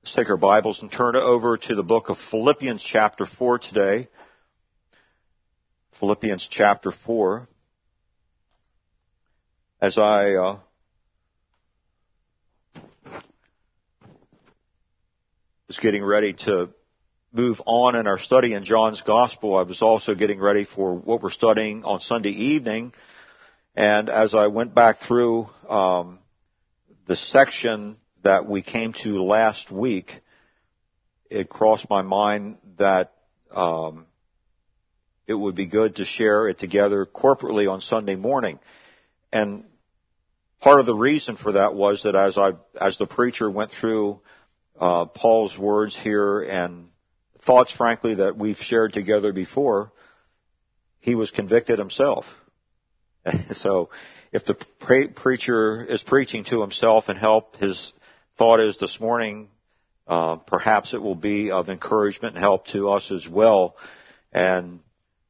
Let's take our Bibles and turn over to the book of Philippians chapter 4 today. Philippians chapter 4. As I was getting ready to move on in our study in John's Gospel, I was also getting ready for what we're studying on Sunday evening. And as I went back through the section that we came to last week, it crossed my mind that it would be good to share it together corporately on Sunday morning. And part of the reason for that was that as the preacher went through Paul's words here and thoughts, frankly, that we've shared together before, he was convicted himself. So if the preacher is preaching to himself and help, his thought is this morning, perhaps it will be of encouragement and help to us as well, and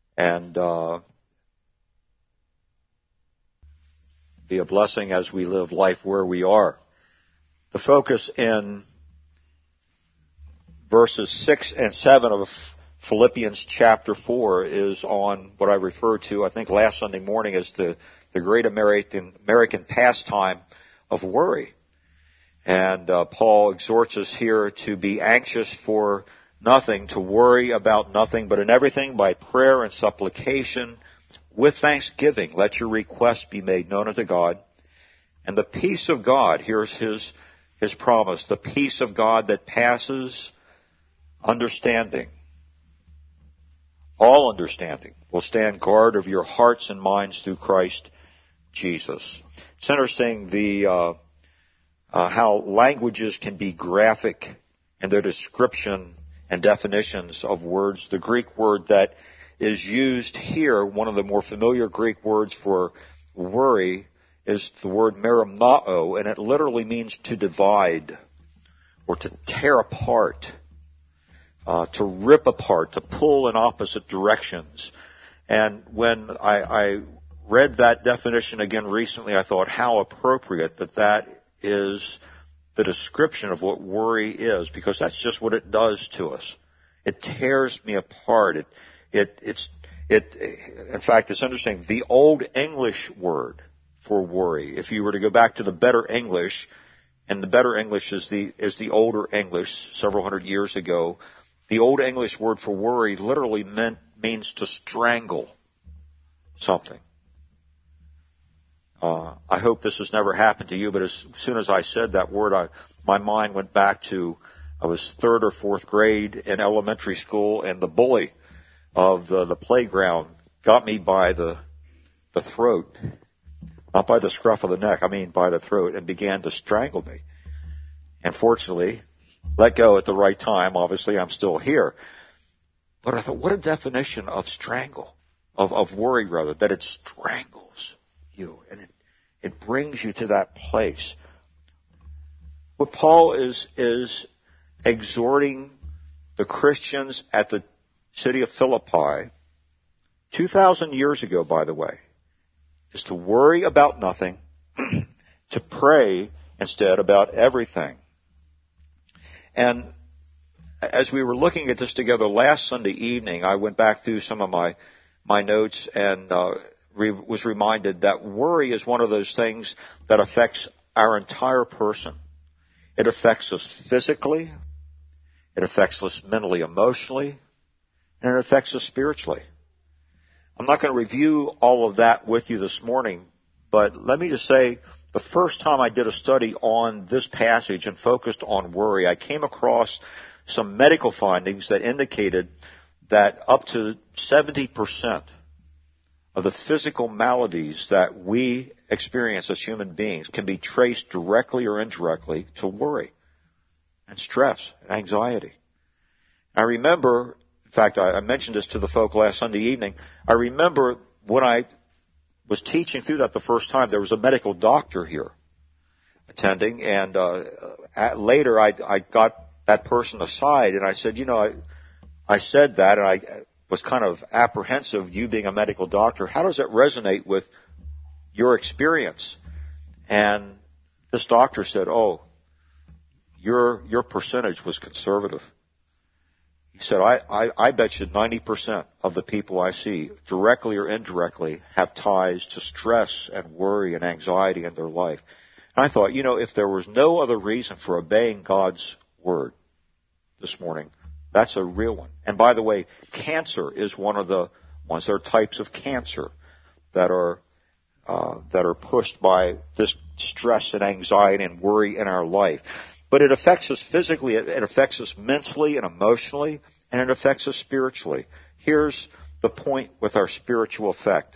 be a blessing as we live life where we are. The focus in verses 6 and 7 of Philippians chapter 4 is on what I referred to, I think last Sunday morning, as the great American pastime of worry. And Paul exhorts us here to be anxious for nothing, to worry about nothing, but in everything by prayer and supplication with thanksgiving let your requests be made known unto God. And the peace of God, here's his promise, the peace of God that passes understanding, all understanding, will stand guard of your hearts and minds through Christ Jesus. It's interesting how languages can be graphic in their description and definitions of words. The Greek word that is used here, one of the more familiar Greek words for worry, is the word merimnao, and it literally means to divide or to tear apart, to rip apart, to pull in opposite directions. And when I read that definition again recently, I thought how appropriate that is the description of what worry is, because that's just what it does to us. It tears me apart. In fact, it's interesting. The Old English word for worry, if you were to go back to the Better English, and the Better English is the older English, several hundred years ago, the Old English word for worry literally means to strangle something. I hope this has never happened to you, but as soon as I said that word, my mind went back to, I was 3rd or 4th grade in elementary school, and the bully of the playground got me by the throat, not by the scruff of the neck, I mean by the throat, and began to strangle me. And fortunately, let go at the right time. Obviously, I'm still here. But I thought, what a definition of strangle, of worry rather, that it strangles you, and it brings you to that place. What Paul is exhorting the Christians at the city of Philippi, 2,000 years ago, by the way, is to worry about nothing, to pray instead about everything. And as we were looking at this together last Sunday evening, I went back through some of my notes and was reminded that worry is one of those things that affects our entire person. It affects us physically, it affects us mentally, emotionally, and it affects us spiritually. I'm not going to review all of that with you this morning, but let me just say, the first time I did a study on this passage and focused on worry, I came across some medical findings that indicated that up to 70% of the physical maladies that we experience as human beings can be traced directly or indirectly to worry and stress and anxiety. I remember, in fact, I mentioned this to the folk last Sunday evening, I remember when I was teaching through that the first time, there was a medical doctor here attending, and later I got that person aside and I said, I said that, and I was kind of apprehensive, you being a medical doctor, how does it resonate with your experience? And this doctor said, your percentage was conservative. He said, I bet you 90% of the people I see, directly or indirectly, have ties to stress and worry and anxiety in their life. And I thought, if there was no other reason for obeying God's word this morning, that's a real one. And by the way, cancer is one of the ones. There are types of cancer that are pushed by this stress and anxiety and worry in our life. But it affects us physically, it affects us mentally and emotionally, and it affects us spiritually. Here's the point with our spiritual effect.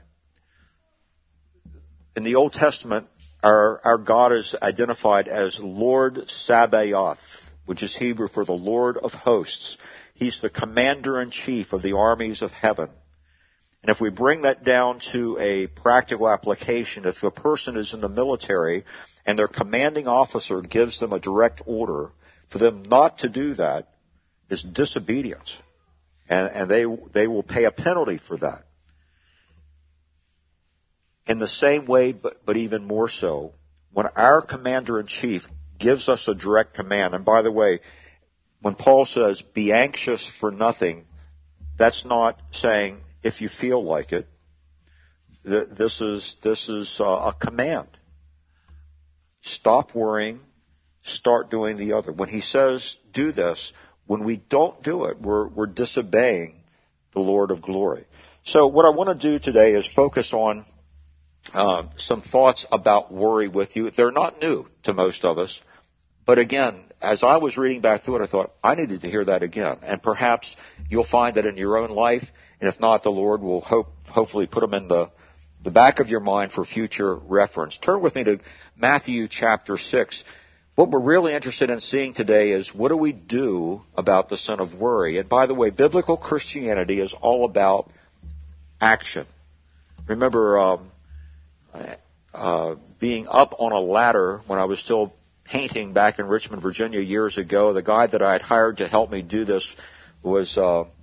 In the Old Testament, our God is identified as Lord Sabaoth, which is Hebrew for the Lord of hosts. He's the commander-in-chief of the armies of heaven. And if we bring that down to a practical application, if a person is in the military and their commanding officer gives them a direct order, for them not to do that is disobedience. And they will pay a penalty for that. In the same way, but even more so, when our commander-in-chief gives us a direct command, and by the way, when Paul says, be anxious for nothing, that's not saying if you feel like it. This is a command. Stop worrying, start doing the other. When he says do this, when we don't do it, we're disobeying the Lord of glory. So what I want to do today is focus on some thoughts about worry with you. They're not new to most of us. But again, as I was reading back through it, I thought, I needed to hear that again. And perhaps you'll find that in your own life. And if not, the Lord will hopefully put them in the back of your mind for future reference. Turn with me to Matthew chapter 6. What we're really interested in seeing today is what do we do about the sin of worry? And by the way, biblical Christianity is all about action. Remember being up on a ladder when I was still painting back in Richmond, Virginia years ago. The guy that I had hired to help me do this was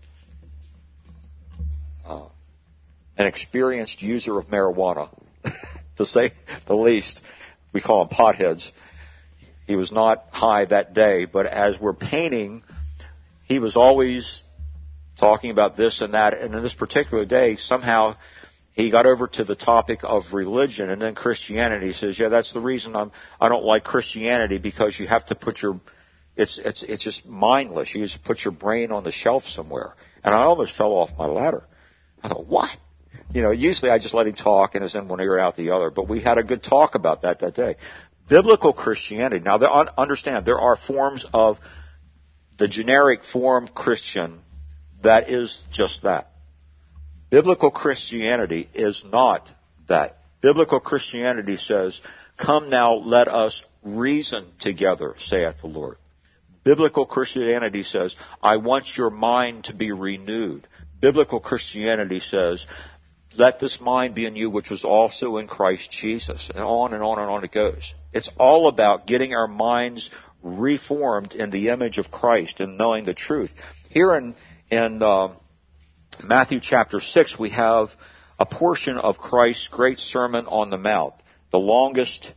an experienced user of marijuana, to say the least. We call them potheads. He was not high that day, but as we're painting, he was always talking about this and that. And in this particular day, somehow he got over to the topic of religion and then Christianity. He says, yeah, that's the reason I don't like Christianity, because you have to put it's just mindless. You just put your brain on the shelf somewhere. And I almost fell off my ladder. I thought, what? Usually I just let him talk and it's in one ear out the other. But we had a good talk about that day. Biblical Christianity. Now, understand, there are forms of the generic form Christian that is just that. Biblical Christianity is not that. Biblical Christianity says, come now, let us reason together, saith the Lord. Biblical Christianity says, I want your mind to be renewed. Biblical Christianity says, let this mind be in you, which was also in Christ Jesus. And on and on and on it goes. It's all about getting our minds reformed in the image of Christ and knowing the truth. Here in Matthew chapter 6, we have a portion of Christ's great Sermon on the Mount, the longest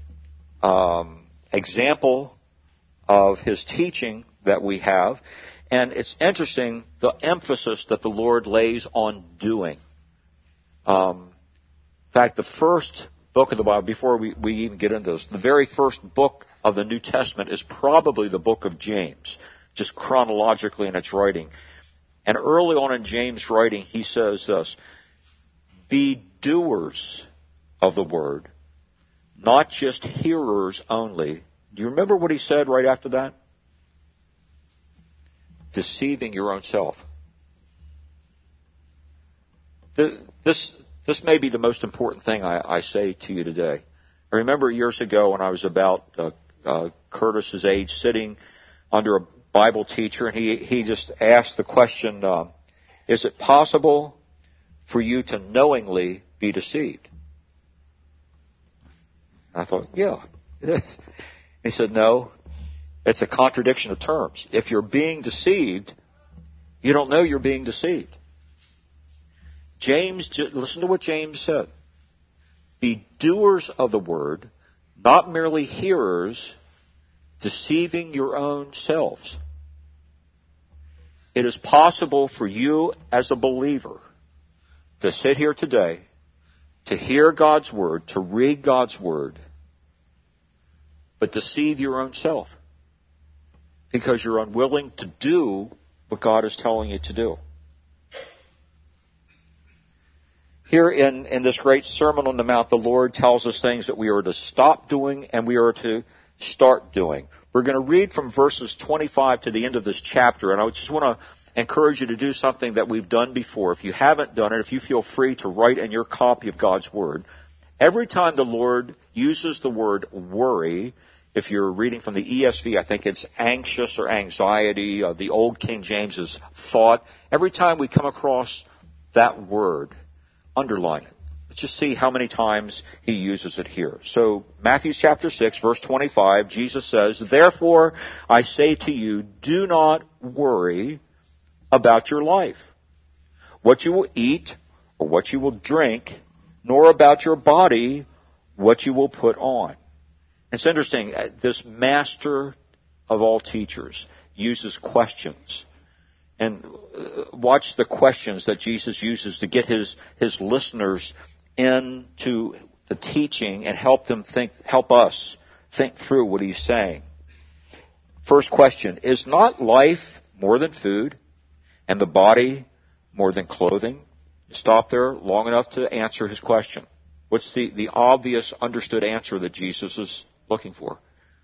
example of his teaching that we have. And it's interesting, the emphasis that the Lord lays on doing. In fact, the first book of the Bible, before we even get into this, the very first book of the New Testament is probably the book of James, just chronologically in its writing. And early on in James' writing, he says this, be doers of the word, not just hearers only. Do you remember what he said right after that? Deceiving your own self. This may be the most important thing I say to you today. I remember years ago when I was about Curtis's age, sitting under a Bible teacher, and he just asked the question, is it possible for you to knowingly be deceived? And I thought, yeah, it is. He said, no, it's a contradiction of terms. If you're being deceived, you don't know you're being deceived. James, listen to what James said. Be doers of the word, not merely hearers, deceiving your own selves. It is possible for you as a believer to sit here today, to hear God's Word, to read God's Word, but deceive your own self because you're unwilling to do what God is telling you to do. Here in this great Sermon on the Mount, the Lord tells us things that we are to stop doing and we are to start doing. We're going to read from verses 25 to the end of this chapter, and I just want to encourage you to do something that we've done before. If you haven't done it, if you feel free to write in your copy of God's Word, every time the Lord uses the word worry, if you're reading from the ESV, I think it's anxious or anxiety. The Old King James is thought. Every time we come across that word, underline it. Let's just see how many times he uses it here. So, Matthew chapter 6, verse 25, Jesus says, "Therefore I say to you, do not worry about your life, what you will eat or what you will drink, nor about your body, what you will put on." It's interesting, this master of all teachers uses questions. And watch the questions that Jesus uses to get his listeners into the teaching and help us think through what he's saying. First question, is not life more than food and the body more than clothing? Stop there long enough to answer his question. What's the obvious understood answer that Jesus is looking for?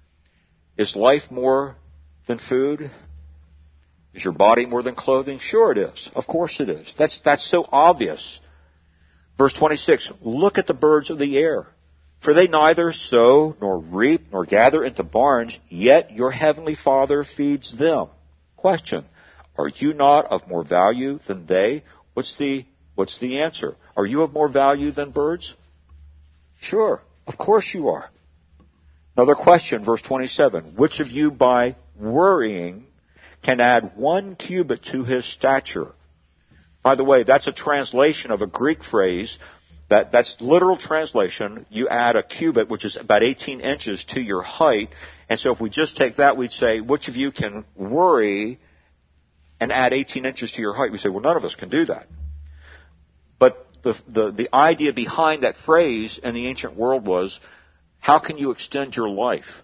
Is life more than food? Is your body more than clothing? Sure it is. Of course it is. That's so obvious. Verse 26, look at the birds of the air, for they neither sow nor reap nor gather into barns, yet your heavenly Father feeds them. Question, are you not of more value than they? What's the answer? Are you of more value than birds? Sure, of course you are. Another question, verse 27, which of you by worrying can add 1 cubit to his stature? By the way, that's a translation of a Greek phrase. That's literal translation. You add a cubit, which is about 18 inches, to your height. And so if we just take that, we'd say, which of you can worry and add 18 inches to your height? We say, well, none of us can do that. But the idea behind that phrase in the ancient world was, how can you extend your life?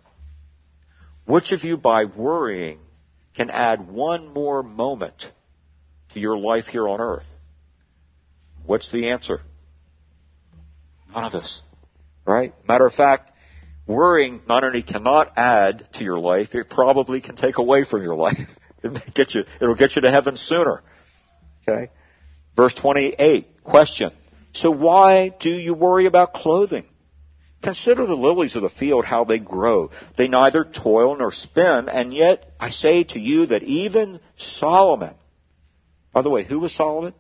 Which of you by worrying can add 1 more moment to your life here on earth? What's the answer? None of us. Right? Matter of fact, worrying not only cannot add to your life, it probably can take away from your life. It'll get you to heaven sooner. Okay? Verse 28, question. So why do you worry about clothing? Consider the lilies of the field, how they grow. They neither toil nor spin, and yet I say to you that even Solomon, by the way, who was Solomon?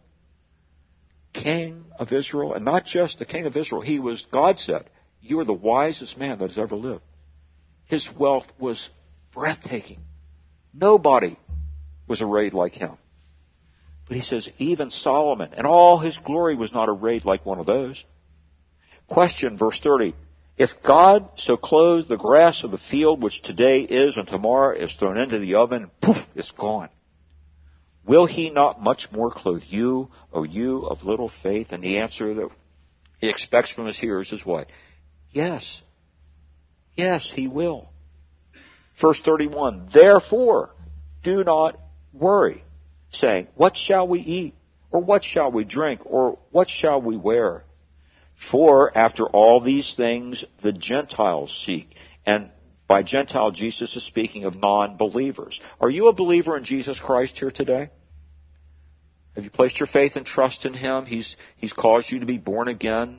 King of Israel, and not just the king of Israel. He was, God said, you are the wisest man that has ever lived. His wealth was breathtaking. Nobody was arrayed like him. But he says, even Solomon, and all his glory was not arrayed like one of those. Question, verse 30. If God so clothes the grass of the field, which today is and tomorrow is thrown into the oven, poof, it's gone. Will he not much more clothe you, O you of little faith? And the answer that he expects from his hearers is what? Yes. Yes, he will. Verse 31, therefore, do not worry, saying, what shall we eat? Or what shall we drink? Or what shall we wear? For after all these things the Gentiles seek. And by Gentile, Jesus is speaking of non-believers. Are you a believer in Jesus Christ here today? Have you placed your faith and trust in Him? He's caused you to be born again.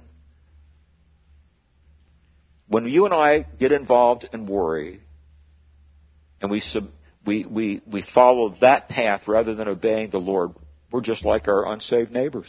When you and I get involved in worry, and we follow that path rather than obeying the Lord, we're just like our unsaved neighbors.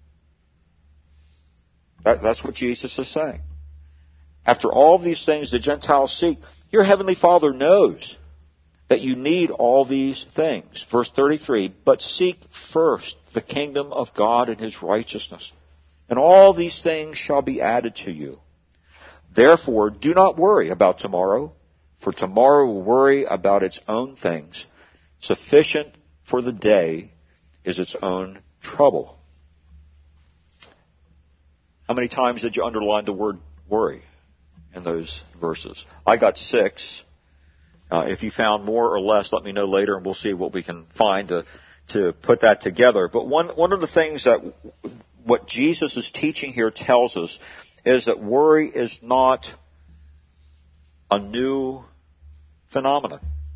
That's what Jesus is saying. After all these things the Gentiles seek, your Heavenly Father knows that you need all these things. Verse 33, but seek first the kingdom of God and His righteousness, and all these things shall be added to you. Therefore, do not worry about tomorrow, For tomorrow will worry about its own things. Sufficient for the day is its own trouble. How many times did you underline the word worry in those verses? I got 6. If you found more or less, let me know later, and we'll see what we can find to put that together. But one of the things that what Jesus is teaching here tells us is that worry is not a new phenomenon.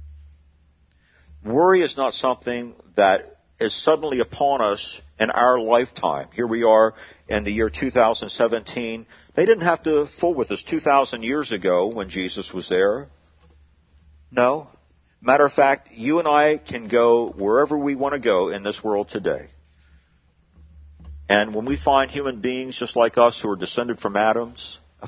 Worry is not something that is suddenly upon us in our lifetime. Here we are in the year 2017. They didn't have to fool with us 2,000 years ago when Jesus was there. No. Matter of fact, you and I can go wherever we want to go in this world today. And when we find human beings just like us who are descended from Adam,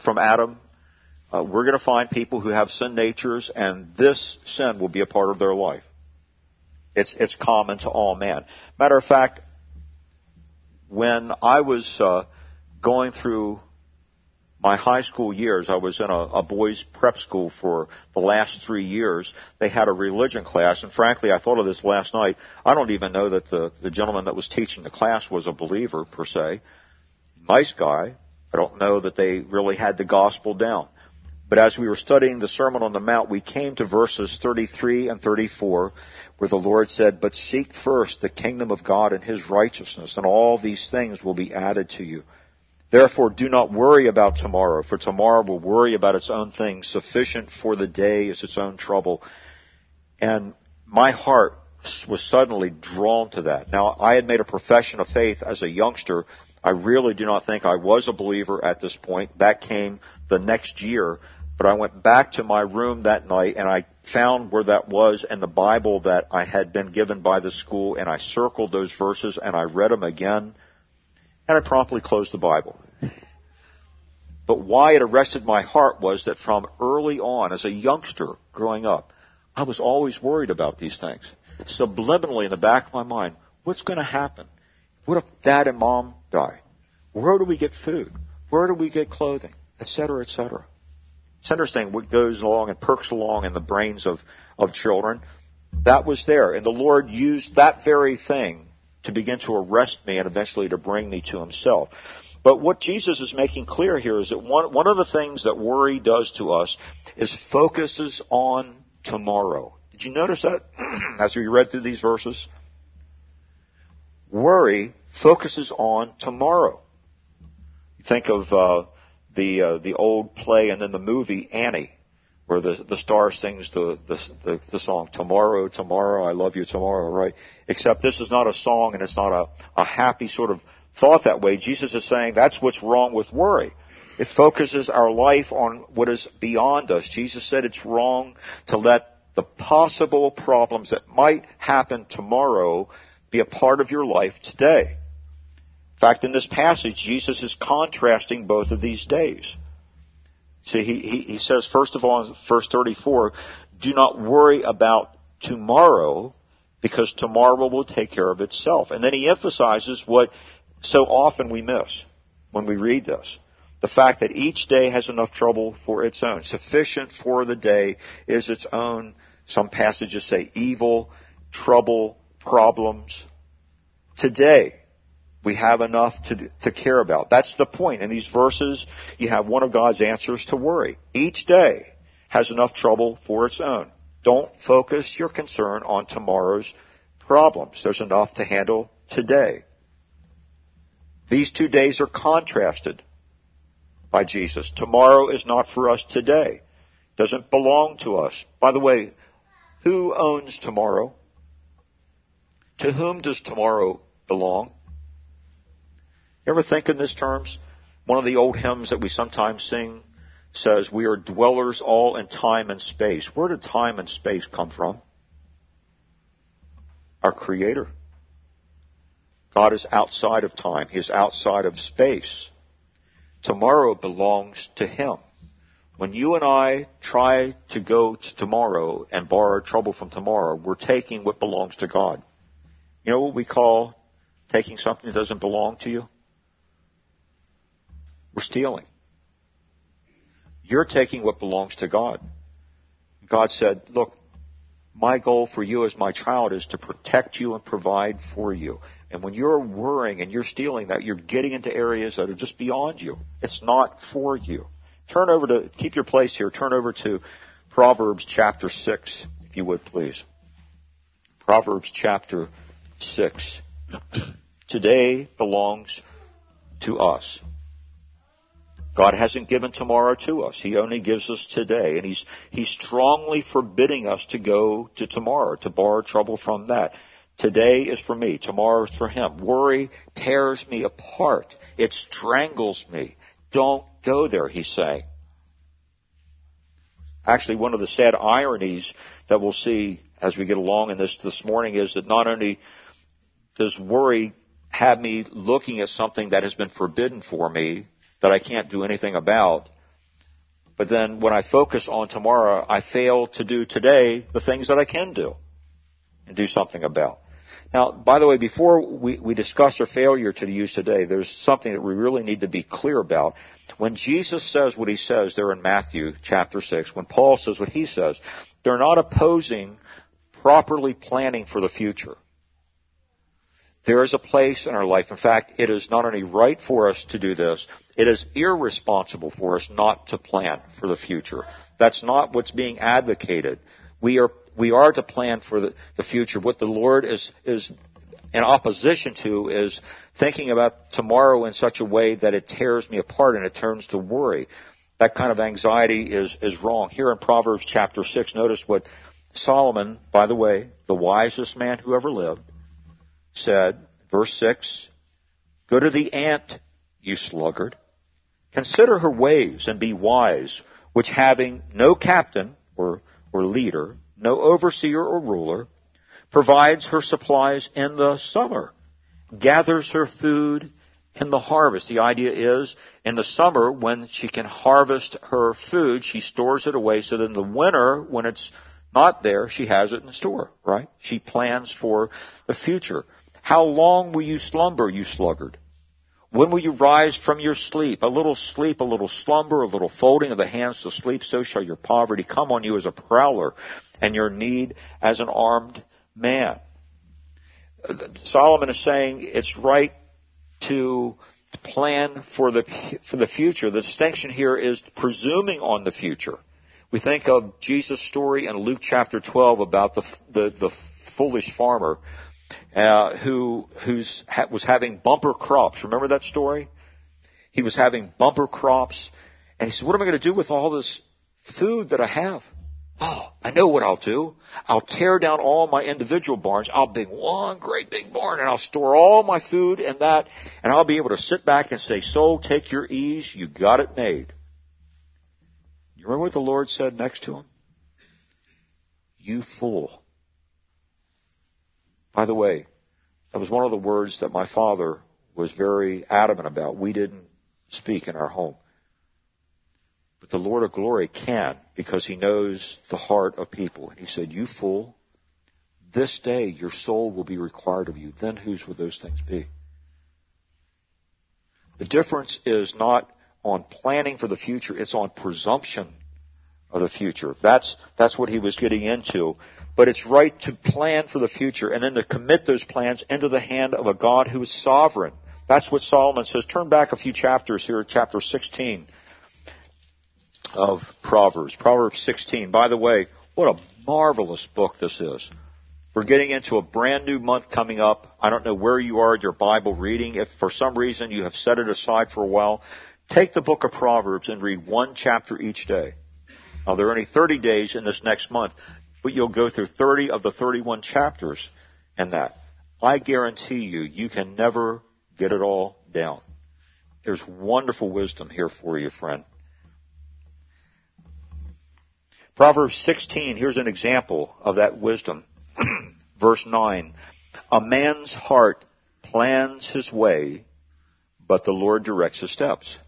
we're going to find people who have sin natures, and this sin will be a part of their life. It's common to all man. Matter of fact, when I was going through my high school years, I was in a boys' prep school for the last 3 years. They had a religion class, and frankly, I thought of this last night. I don't even know that the gentleman that was teaching the class was a believer, per se. Nice guy. I don't know that they really had the gospel down. But as we were studying the Sermon on the Mount, we came to verses 33 and 34, where the Lord said, "But seek first the kingdom of God and His righteousness, and all these things will be added to you. Therefore, do not worry about tomorrow, for tomorrow will worry about its own things. Sufficient for the day is its own trouble." And my heart was suddenly drawn to that. Now, I had made a profession of faith as a youngster. I really do not think I was a believer at this point. That came the next year. But I went back to my room that night, and I found where that was in the Bible that I had been given by the school, and I circled those verses, and I read them again, and I promptly closed the Bible. But why it arrested my heart was that from early on, as a youngster growing up, I was always worried about these things. Subliminally in the back of my mind, what's going to happen? What if Dad and Mom die? Where do we get food? Where do we get clothing? Et cetera, et cetera. It's interesting what goes along and perks along in the brains of children. That was there. And the Lord used that very thing to begin to arrest me and eventually to bring me to Himself. But what Jesus is making clear here is that one of the things that worry does to us is focuses on tomorrow. Did you notice that as we read through these verses? Worry focuses on tomorrow. Think of the old play and then the movie Annie, where the star sings the song, "Tomorrow, tomorrow, I love you tomorrow," right? Except this is not a song, and it's not a happy sort of thought that way. Jesus is saying that's what's wrong with worry. It focuses our life on what is beyond us. Jesus said it's wrong to let the possible problems that might happen tomorrow be a part of your life today. In fact, in this passage, Jesus is contrasting both of these days. See, he says, first of all, in verse 34, do not worry about tomorrow, because tomorrow will take care of itself. And then he emphasizes what so often we miss when we read this. The fact that each day has enough trouble for its own. Sufficient for the day is its own, some passages say, evil, trouble, problems. Today, we have enough to care about. That's the point. In these verses, you have one of God's answers to worry. Each day has enough trouble for its own. Don't focus your concern on tomorrow's problems. There's enough to handle today. These 2 days are contrasted by Jesus. Tomorrow is not for us today. It doesn't belong to us. By the way, who owns tomorrow? To whom does tomorrow belong? You ever think in these terms? One of the old hymns that we sometimes sing says, "We are dwellers all in time and space." Where did time and space come from? Our Creator. God is outside of time. He is outside of space. Tomorrow belongs to Him. When you and I try to go to tomorrow and borrow trouble from tomorrow, we're taking what belongs to God. You know what we call taking something that doesn't belong to you? We're stealing. You're taking what belongs to God. God said, look, my goal for you as my child is to protect you and provide for you. And when you're worrying and you're stealing that, you're getting into areas that are just beyond you. It's not for you. Keep your place here. Turn over to Proverbs chapter 6, if you would, please. Proverbs chapter 6. Today belongs to us. God hasn't given tomorrow to us. He only gives us today. And He's strongly forbidding us to go to tomorrow, to borrow trouble from that. Today is for me. Tomorrow is for Him. Worry tears me apart. It strangles me. Don't go there, He's saying. Actually, one of the sad ironies that we'll see as we get along in this morning is that not only does worry have me looking at something that has been forbidden for me, that I can't do anything about, but then when I focus on tomorrow, I fail to do today the things that I can do and do something about. Now, by the way, before we discuss our failure to use today, there's something that we really need to be clear about. When Jesus says what He says there in Matthew chapter 6, when Paul says what he says, they're not opposing properly planning for the future. There is a place in our life. In fact, it is not only right for us to do this, it is irresponsible for us not to plan for the future. That's not what's being advocated. We are to plan for the future. What the Lord is in opposition to is thinking about tomorrow in such a way that it tears me apart and it turns to worry. That kind of anxiety is wrong. Here in Proverbs chapter 6, notice what Solomon, by the way, the wisest man who ever lived, said, verse 6, "Go to the ant, you sluggard. Consider her ways and be wise, which having no captain or leader, no overseer or ruler, provides her supplies in the summer, gathers her food in the harvest." The idea is, in the summer, when she can harvest her food, she stores it away so that in the winter, when it's not there, she has it in store, right? She plans for the future. "How long will you slumber, you sluggard? When will you rise from your sleep? A little slumber, a little folding of the hands to sleep, so shall your poverty come on you as a prowler, and your need as an armed man." Solomon is saying it's right to plan for the future. The distinction here is presuming on the future. We think of Jesus' story in Luke chapter 12 about the foolish farmer who was having bumper crops. Remember that story? He was having bumper crops, and he said, "What am I going to do with all this food that I have? Oh, I know what I'll do. I'll tear down all my individual barns. I'll build one great big barn, and I'll store all my food in that, and I'll be able to sit back and say, 'Soul, take your ease. You got it made.'" You remember what the Lord said next to him? "You fool." By the way, that was one of the words that my father was very adamant about. We didn't speak in our home. But the Lord of glory can, because He knows the heart of people. And He said, "You fool, this day your soul will be required of you." Then whose would those things be? The difference is not on planning for the future. It's on presumption of the future. That's what he was getting into. But it's right to plan for the future and then to commit those plans into the hand of a God who is sovereign. That's what Solomon says. Turn back a few chapters here, chapter 16 of Proverbs. Proverbs 16. By the way, what a marvelous book this is. We're getting into a brand new month coming up. I don't know where you are in your Bible reading. If for some reason you have set it aside for a while, take the book of Proverbs and read one chapter each day. Now, there are only 30 days in this next month, but you'll go through 30 of the 31 chapters in that. I guarantee you can never get it all down. There's wonderful wisdom here for you, friend. Proverbs 16, here's an example of that wisdom. Verse 9, "A man's heart plans his way, but the Lord directs his steps."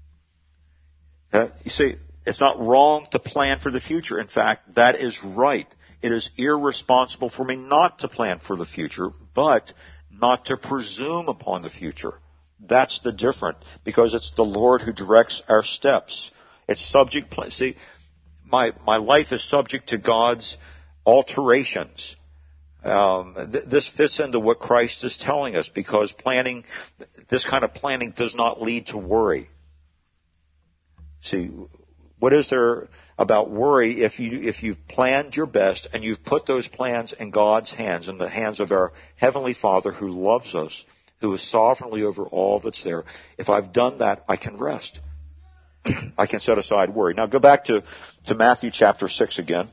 You see, it's not wrong to plan for the future. In fact, that is right. It is irresponsible for me not to plan for the future, but not to presume upon the future. That's the difference, because it's the Lord who directs our steps. It's subject. See, my life is subject to God's alterations. This fits into what Christ is telling us, because this kind of planning does not lead to worry. See, what is there about worry if you've planned your best and you've put those plans in God's hands, in the hands of our Heavenly Father who loves us, who is sovereignly over all that's there? If I've done that, I can rest. I can set aside worry. Now go back to Matthew chapter 6 again.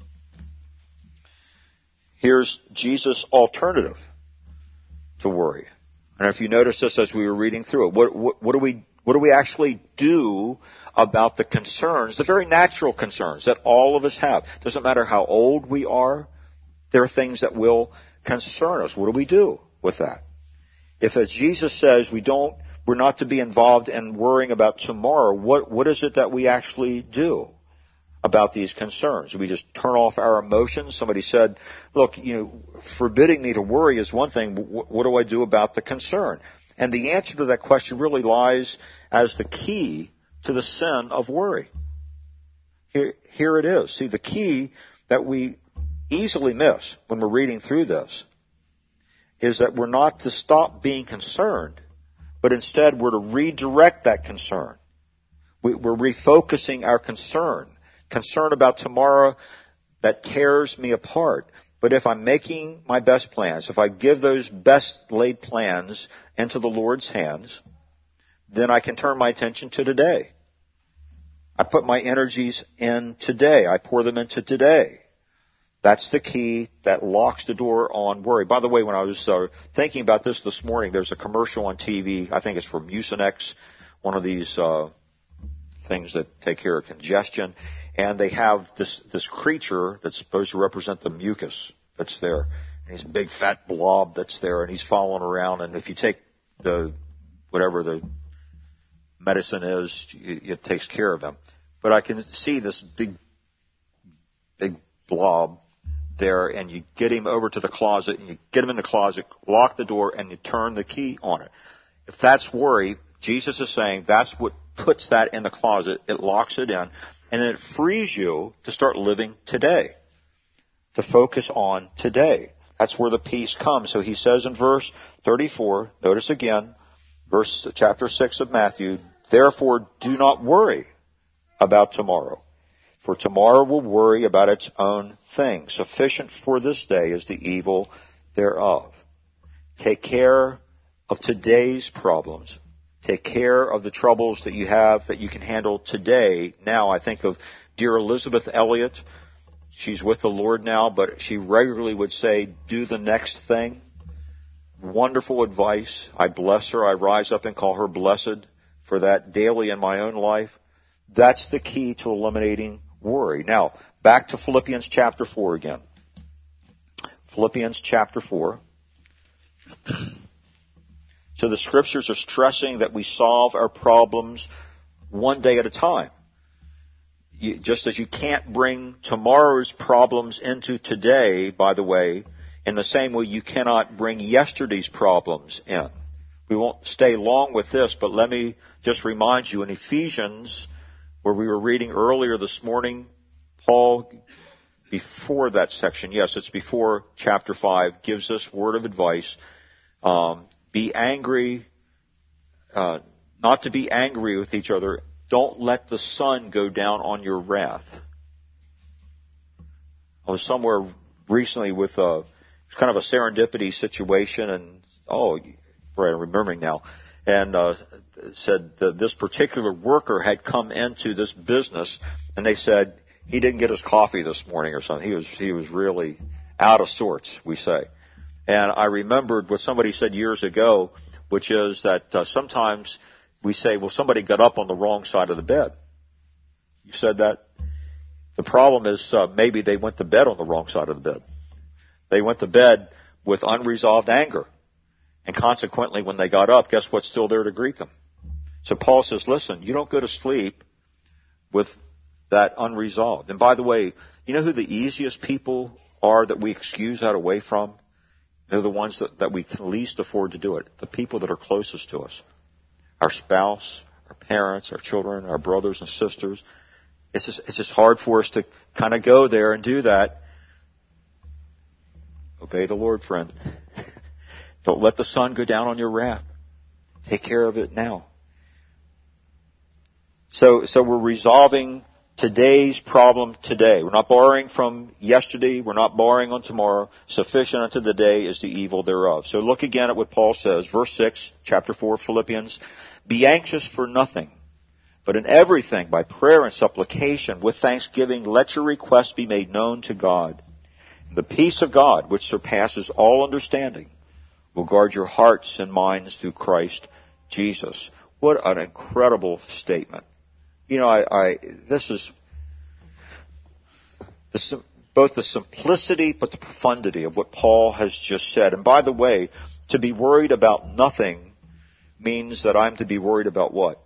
Here's Jesus' alternative to worry. And if you notice this as we were reading through it, what do we actually do about the concerns, the very natural concerns that all of us have? Doesn't matter how old we are, there are things that will concern us. What do we do with that? If, as Jesus says, we're not to be involved in worrying about tomorrow, what is it that we actually do about these concerns? We just turn off our emotions? Somebody said, look, forbidding me to worry is one thing, but what do I do about the concern? And the answer to that question really lies as the key to the sin of worry. Here it is. See, the key that we easily miss when we're reading through this is that we're not to stop being concerned, but instead we're to redirect that concern. We're refocusing our concern about tomorrow that tears me apart. But if I'm making my best plans, if I give those best laid plans into the Lord's hands, then I can turn my attention to today. I put my energies in today. I pour them into today. That's the key that locks the door on worry. By the way, when I was thinking about this morning, there's a commercial on TV. I think it's from Mucinex, one of these things that take care of congestion. And they have this creature that's supposed to represent the mucus that's there. And he's a big fat blob that's there, and he's following around. And if you take whatever the medicine is, it takes care of him. But I can see this big blob there, and you get him over to the closet, and you get him in the closet, lock the door, and you turn the key on it. If that's worry, Jesus is saying that's what puts that in the closet. It locks it in, and it frees you to start living today, to focus on today. That's where the peace comes. So he says in verse 34, notice again, chapter 6 of Matthew, therefore do not worry about tomorrow, for tomorrow will worry about its own thing. Sufficient for this day is the evil thereof. Take care of today's problems. Take care of the troubles that you have that you can handle today. Now, I think of dear Elizabeth Elliot. She's with the Lord now, but she regularly would say, do the next thing. Wonderful advice. I bless her. I rise up and call her blessed for that daily in my own life. That's the key to eliminating worry. Now, back to Philippians chapter 4 again. Philippians chapter 4. So the scriptures are stressing that we solve our problems one day at a time. Just as you can't bring tomorrow's problems into today, by the way, in the same way you cannot bring yesterday's problems in. We won't stay long with this, but let me just remind you in Ephesians, where we were reading earlier this morning, Paul, before that section, yes, it's before chapter 5, gives this word of advice. Be angry, not to be angry with each other. Don't let the sun go down on your wrath. I was somewhere recently with kind of a serendipity situation, and I'm remembering now, and said that this particular worker had come into this business, and they said he didn't get his coffee this morning or something. He was really out of sorts, we say. And I remembered what somebody said years ago, which is that sometimes we say, well, somebody got up on the wrong side of the bed. You said that? The problem is maybe they went to bed on the wrong side of the bed. They went to bed with unresolved anger. And consequently, when they got up, guess what's still there to greet them? So Paul says, listen, you don't go to sleep with that unresolved. And by the way, you know who the easiest people are that we excuse that away from? They're the ones that we can least afford to do it. The people that are closest to us. Our spouse, our parents, our children, our brothers and sisters. It's just hard for us to kind of go there and do that. Obey the Lord, friend. Don't let the sun go down on your wrath. Take care of it now. So we're resolving today's problem today. We're not borrowing from yesterday. We're not borrowing on tomorrow. Sufficient unto the day is the evil thereof. So look again at what Paul says. Verse 6, chapter 4 of Philippians. Be anxious for nothing, but in everything, by prayer and supplication, with thanksgiving, let your requests be made known to God. And the peace of God, which surpasses all understanding, will guard your hearts and minds through Christ Jesus. What an incredible statement. You know, this is both the simplicity but the profundity of what Paul has just said. And by the way, to be worried about nothing means that I'm to be worried about what?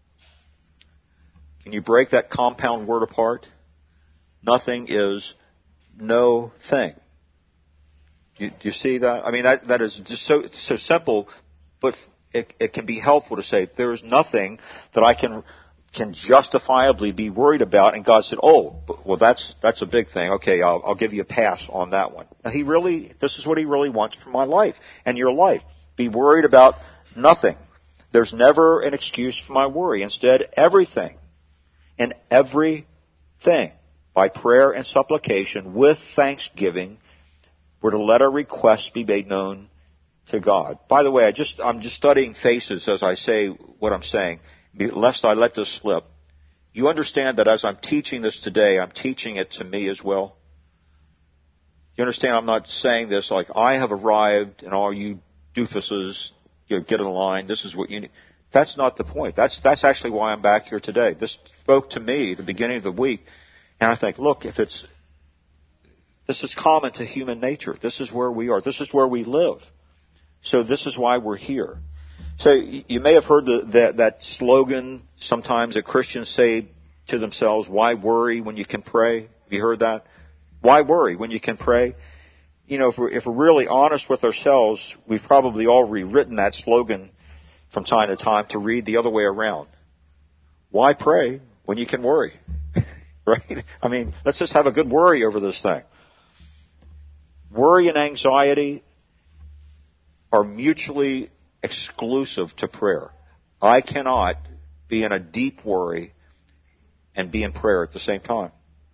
Can you break that compound word apart? Nothing is no thing. Do you see that? I mean, that is just so simple, but it can be helpful to say there is nothing that I can justifiably be worried about. And God said, "Oh, well, that's a big thing. Okay, I'll give you a pass on that one." Now, this is what He really wants for my life and your life. Be worried about nothing. There's never an excuse for my worry. Instead, everything and everything, by prayer and supplication with thanksgiving, we're to let our requests be made known to God. By the way, I'm just studying faces as I say what I'm saying, lest I let this slip. You understand that as I'm teaching this today, I'm teaching it to me as well. You understand I'm not saying this like I have arrived and all you doofuses, get in line. This is what you need. That's not the point. That's actually why I'm back here today. This spoke to me at the beginning of the week, and I think, look, this is common to human nature. This is where we are. This is where we live. So this is why we're here. So you may have heard that slogan sometimes that Christians say to themselves, why worry when you can pray? Have you heard that? Why worry when you can pray? You know, if we're really honest with ourselves, we've probably all rewritten that slogan from time to time to read the other way around. Why pray when you can worry? Right? I mean, let's just have a good worry over this thing. Worry and anxiety are mutually exclusive to prayer. I cannot be in a deep worry and be in prayer at the same time.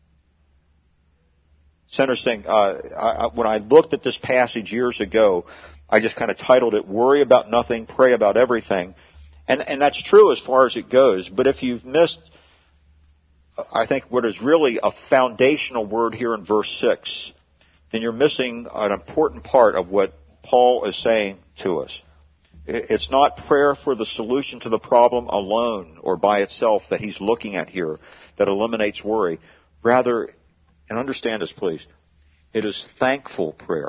It's interesting. When I looked at this passage years ago, I just kind of titled it, Worry About Nothing, Pray About Everything. And that's true as far as it goes. But if you've missed, I think, what is really a foundational word here in verse 6, then you're missing an important part of what Paul is saying to us. It's not prayer for the solution to the problem alone or by itself that he's looking at here that eliminates worry. Rather, and understand this please, it is thankful prayer.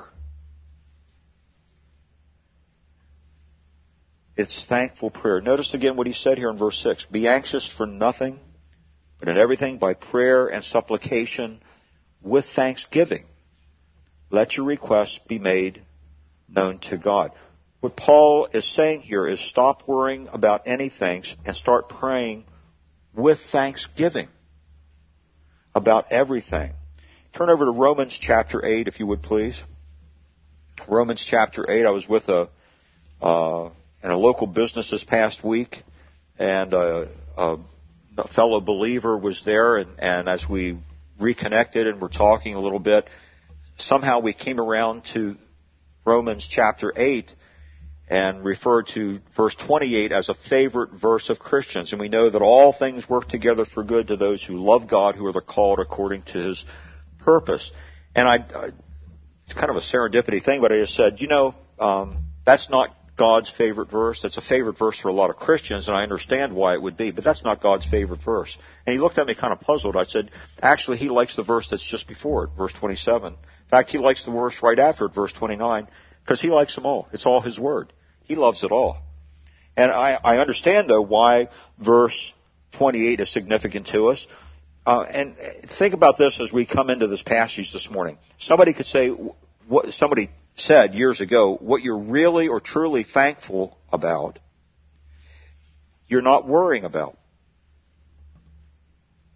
It's thankful prayer. Notice again what he said here in verse 6. Be anxious for nothing, but in everything by prayer and supplication with thanksgiving. Let your requests be made known to God. What Paul is saying here is stop worrying about anything and start praying with thanksgiving about everything. Turn over to Romans chapter 8, if you would please. Romans chapter 8. I was with in a local business this past week, and a fellow believer was there, and as we reconnected and were talking a little bit, somehow we came around to Romans chapter 8 and referred to verse 28 as a favorite verse of Christians. And we know that all things work together for good to those who love God, who are the called according to His purpose. And it's kind of a serendipity thing, but I just said, that's not God's favorite verse. That's a favorite verse for a lot of Christians, and I understand why it would be, but that's not God's favorite verse. And he looked at me kind of puzzled. I said, actually, he likes the verse that's just before it, verse 27. In fact, he likes the verse right after it, verse 29, because he likes them all. It's all his word. He loves it all. And I understand, though, why verse 28 is significant to us. And think about this as we come into this passage this morning. Somebody could say, somebody said years ago, what you're really or truly thankful about, you're not worrying about.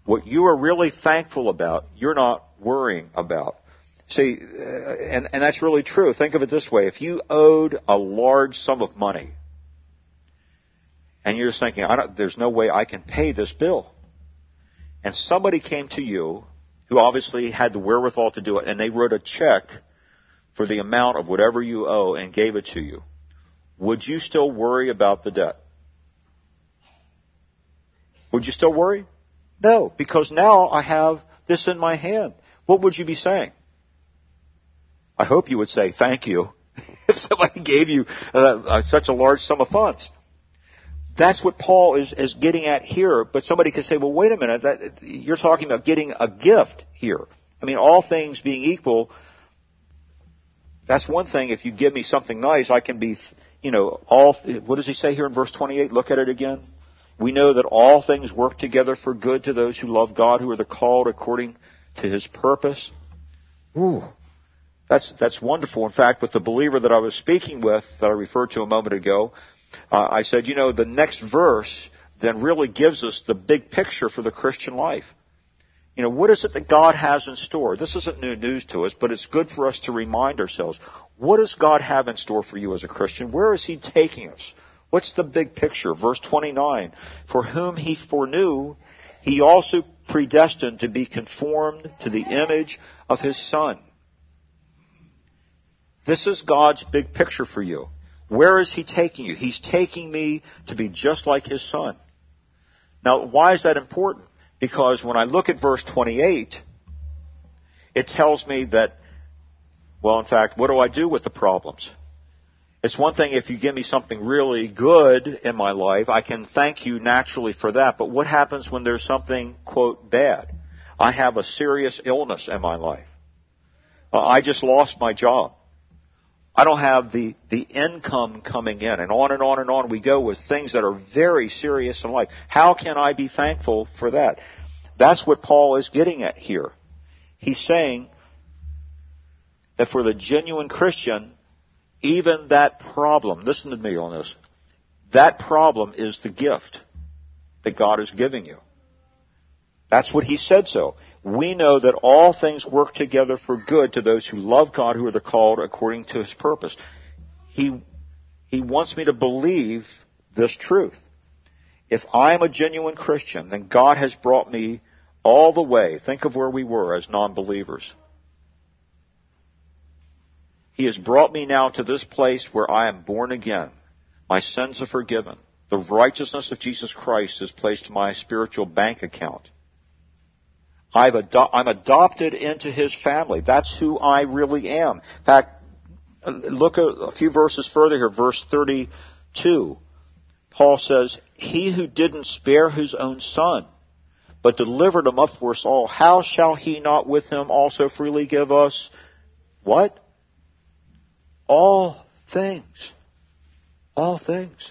What you are really thankful about, you're not worrying about. See, and that's really true. Think of it this way. If you owed a large sum of money, and you're just thinking, there's no way I can pay this bill. And somebody came to you who obviously had the wherewithal to do it, and they wrote a check for the amount of whatever you owe and gave it to you. Would you still worry about the debt? Would you still worry? No, because now I have this in my hand. What would you be saying? I hope you would say thank you if somebody gave you such a large sum of funds. That's what Paul is getting at here. But somebody could say, well, wait a minute. You're talking about getting a gift here. I mean, all things being equal, that's one thing. If you give me something nice, I can be, what does he say here in verse 28? Look at it again. We know that all things work together for good to those who love God, who are the called according to his purpose. Ooh, that's wonderful. In fact, with the believer that I was speaking with, that I referred to a moment ago, I said, the next verse then really gives us the big picture for the Christian life. What is it that God has in store? This isn't new news to us, but it's good for us to remind ourselves. What does God have in store for you as a Christian? Where is he taking us? What's the big picture? Verse 29, for whom he foreknew, he also predestined to be conformed to the image of his Son. This is God's big picture for you. Where is he taking you? He's taking me to be just like his Son. Now, why is that important? Because when I look at verse 28, it tells me that, well, in fact, what do I do with the problems? It's one thing if you give me something really good in my life, I can thank you naturally for that. But what happens when there's something, quote, bad? I have a serious illness in my life. I just lost my job. I don't have the income coming in, and on we go with things that are very serious in life. How can I be thankful for that? That's what Paul is getting at here. He's saying that for the genuine Christian, even that problem, listen to me on this, that problem is the gift that God is giving you. That's what he said so. We know that all things work together for good to those who love God, who are the called according to his purpose. He wants me to believe this truth. If I am a genuine Christian, then God has brought me all the way. Think of where we were as non-believers. He has brought me now to this place where I am born again. My sins are forgiven. The righteousness of Jesus Christ is placed in my spiritual bank account. I'm adopted into his family. That's who I really am. In fact, look a few verses further here, verse 32. Paul says, he who didn't spare his own Son, but delivered him up for us all, how shall he not with him also freely give us what? All things. All things.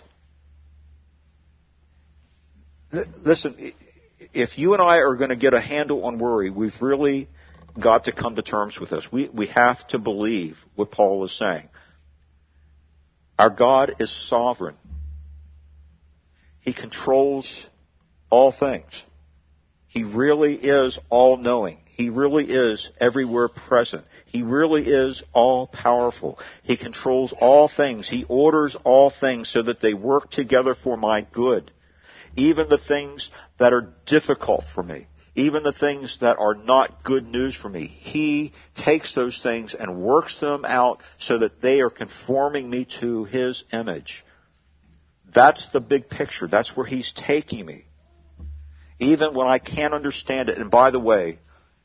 Listen, if you and I are going to get a handle on worry, we've really got to come to terms with this. We have to believe what Paul is saying. Our God is sovereign. He controls all things. He really is all-knowing. He really is everywhere present. He really is all-powerful. He controls all things. He orders all things so that they work together for my good. Even the things that are difficult for me, even the things that are not good news for me, he takes those things and works them out so that they are conforming me to his image. That's the big picture. That's where he's taking me. Even when I can't understand it. And by the way,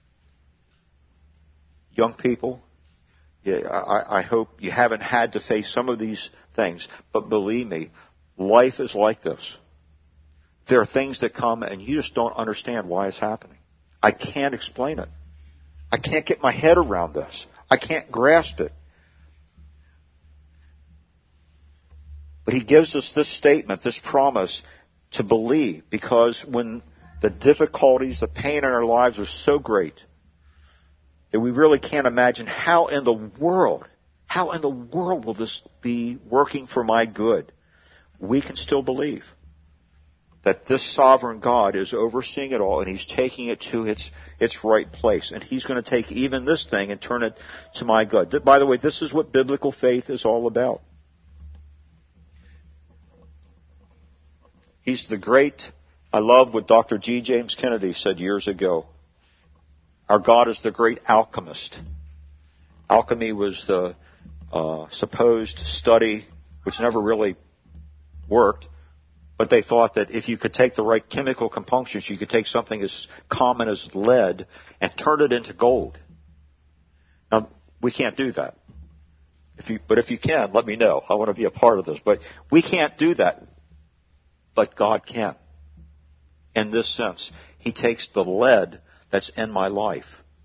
young people, I hope you haven't had to face some of these things, but believe me, life is like this. There are things that come and you just don't understand why it's happening. I can't explain it. I can't get my head around this. I can't grasp it. But he gives us this statement, this promise to believe, because when the difficulties, the pain in our lives are so great that we really can't imagine how in the world will this be working for my good, we can still believe. that this sovereign God is overseeing it all, and He's taking it to its right place. And He's going to take even this thing and turn it to my good. By the way, this is what biblical faith is all about. He's the great, I love what Dr. G. James Kennedy said years ago. Our God is the great alchemist. Alchemy was the supposed study which never really worked, but they thought that if you could take the right chemical compunctions, you could take something as common as lead and turn it into gold. Now, we can't do that. But if you can, let me know. I want to be a part of this. But we can't do that. But God can. In this sense, He takes the lead that's in my life.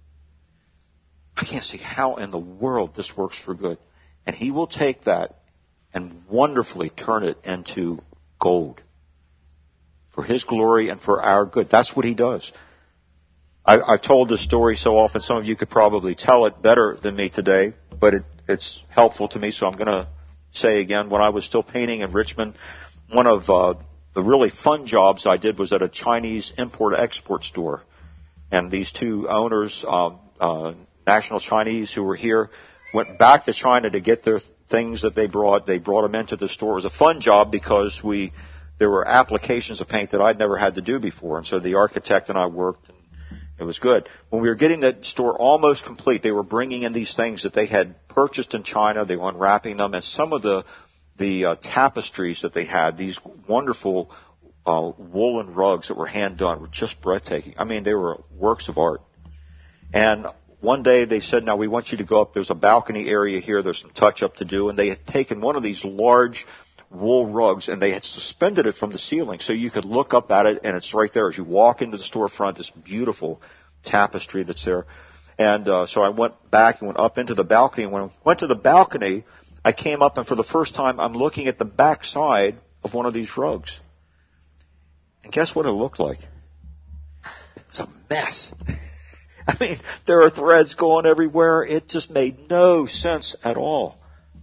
I can't see how in the world this works for good. And He will take that and wonderfully turn it into gold for His glory and for our good. That's what He does. I've told this story so often, some of you could probably tell it better than me today, but it's helpful to me, so I'm going to say again, when I was still painting in Richmond, one of the really fun jobs I did was at a Chinese import-export store. And these two owners, national Chinese who were here, went back to China to get their things that they brought. They brought them into the store. It was a fun job because there were applications of paint that I'd never had to do before. And so the architect and I worked, and it was good. When we were getting the store almost complete, they were bringing in these things that they had purchased in China. They were unwrapping them, and some of the tapestries that they had, these wonderful woolen rugs that were hand done, were just breathtaking. I mean, they were works of art. And one day they said, now we want you to go up. There's a balcony area here. There's some touch-up to do. And they had taken one of these large wool rugs and they had suspended it from the ceiling so you could look up at it, and it's right there as you walk into the storefront, this beautiful tapestry that's there. And so I went back and went up into the balcony. And when I went to the balcony, I came up, and for the first time, I'm looking at the back side of one of these rugs. And guess what it looked like? It was a mess. I mean, there are threads going everywhere. It just made no sense at all.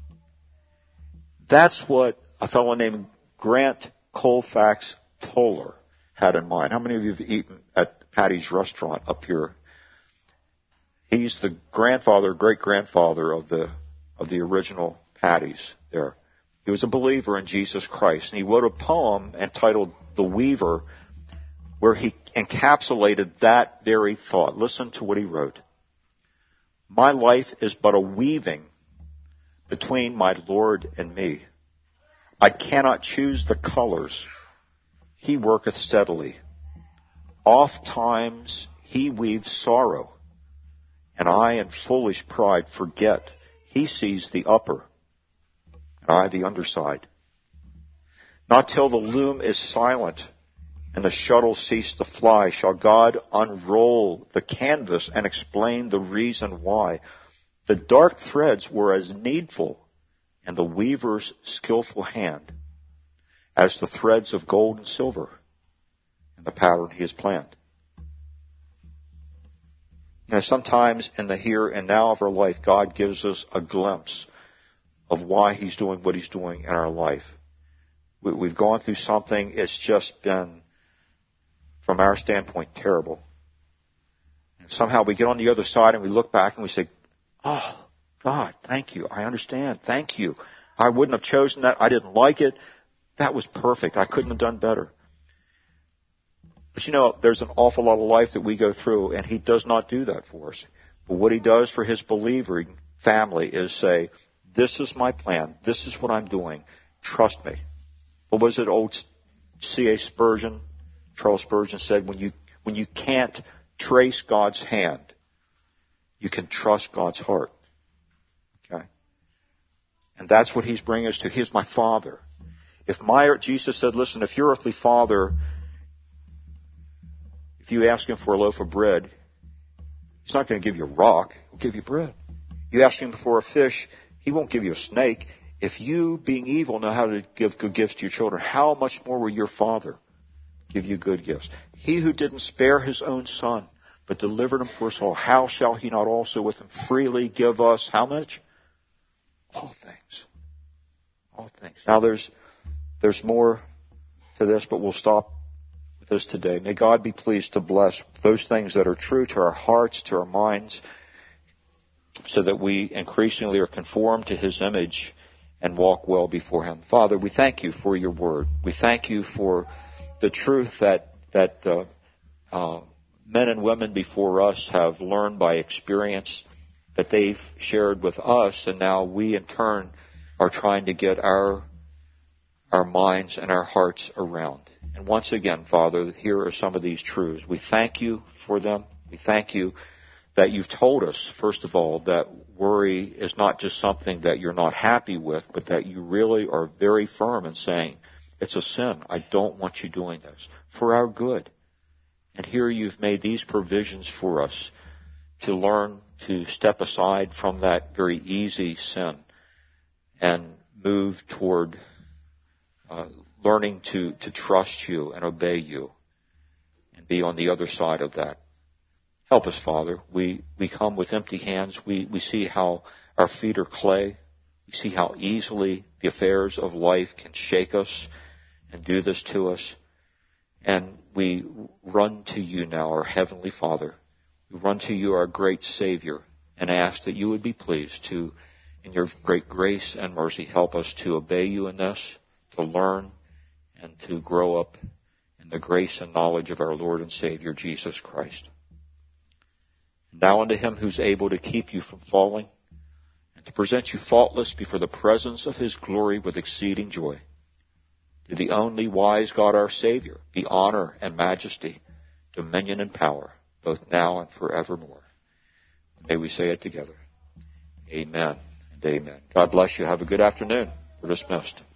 That's what a fellow named Grant Colfax Toller had in mind. How many of you have eaten at Patty's restaurant up here? He's the great-grandfather of the original Patty's there. He was a believer in Jesus Christ, and he wrote a poem entitled The Weaver, where he encapsulated that very thought. Listen to what he wrote. My life is but a weaving between my Lord and me. I cannot choose the colors. He worketh steadily. Oft times he weaves sorrow, and I in foolish pride forget he sees the upper, and I the underside. Not till the loom is silent and the shuttle cease to fly shall God unroll the canvas and explain the reason why the dark threads were as needful in the weaver's skillful hand as the threads of gold and silver in the pattern he has planned. You know, sometimes in the here and now of our life, God gives us a glimpse of why He's doing what He's doing in our life. We've gone through something, it's just been, from our standpoint, terrible. And somehow we get on the other side and we look back and we say, oh, God, thank you. I understand. Thank you. I wouldn't have chosen that. I didn't like it. That was perfect. I couldn't have done better. But you know, there's an awful lot of life that we go through, and He does not do that for us. But what He does for His believing family is say, this is my plan. This is what I'm doing. Trust me. What was it old C.A. Spurgeon? Charles Spurgeon said, when you can't trace God's hand, you can trust God's heart. Okay? And that's what He's bringing us to. He's my Father. Jesus said, listen, if your earthly father, if you ask him for a loaf of bread, he's not going to give you a rock. He'll give you bread. You ask him for a fish, he won't give you a snake. If you, being evil, know how to give good gifts to your children, how much more will your Father give you good gifts? He who didn't spare His own Son, but delivered Him for us all, how shall He not also with Him freely give us how much? All things. All things. Now there's more to this, but we'll stop His today. May God be pleased to bless those things that are true to our hearts, to our minds, so that we increasingly are conformed to His image and walk well before Him. Father, we thank You for Your Word. We thank You for the truth that men and women before us have learned by experience, that they've shared with us, and now we in turn are trying to get our minds and our hearts around. And once again, Father, here are some of these truths. We thank You for them. We thank You that You've told us, first of all, that worry is not just something that you're not happy with, but that You really are very firm in saying, it's a sin. I don't want you doing this for our good. And here You've made these provisions for us to learn to step aside from that very easy sin and move toward learning to trust You and obey You and be on the other side of that. Help us, Father. We come with empty hands. We see how our feet are clay. We see how easily the affairs of life can shake us and do this to us. And we run to You now, our Heavenly Father. We run to You, our great Savior, and ask that You would be pleased to, in Your great grace and mercy, help us to obey You in this, to learn, and to grow up in the grace and knowledge of our Lord and Savior, Jesus Christ. Now unto Him who's able to keep you from falling and to present you faultless before the presence of His glory with exceeding joy. To the only wise God our Savior be honor and majesty, dominion and power, both now and forevermore. May we say it together. Amen and amen. God bless you. Have a good afternoon. We're dismissed.